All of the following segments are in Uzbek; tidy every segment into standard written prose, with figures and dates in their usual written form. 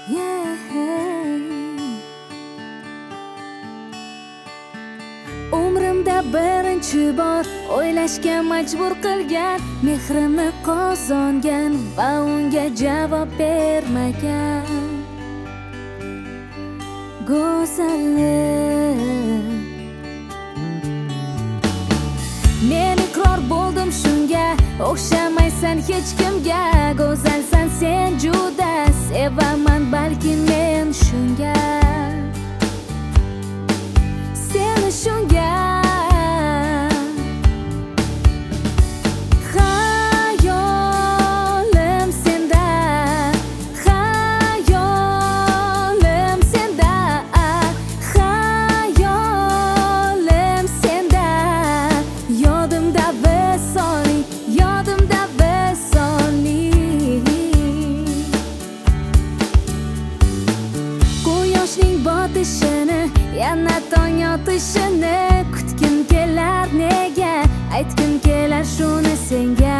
Yeah. Umrimda birinchi bor o'ylashga majbur qilgan, mehrini qozongan va unga javob bermagan go'zallik. Men iqror bo'ldim shunga, o'xshamaysan hech kimga. Go'zalsan sen juda, sevaman balki men shunga, seni shunga. Hayolim senda, hayolim senda, hayolim senda. Yodimda visoling, yodimda visoling. Quyoshning botishini, yana tong otishini kutgim kelar nega, aytgim kelar shuni senga,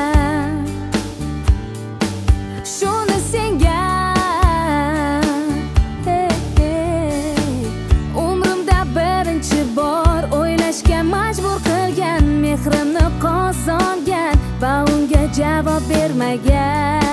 shuni senga. Hey, hey. Umrimda birinchi bor o'ylashga majbur qilgan, mehrimni qozongan va unga javob bermagan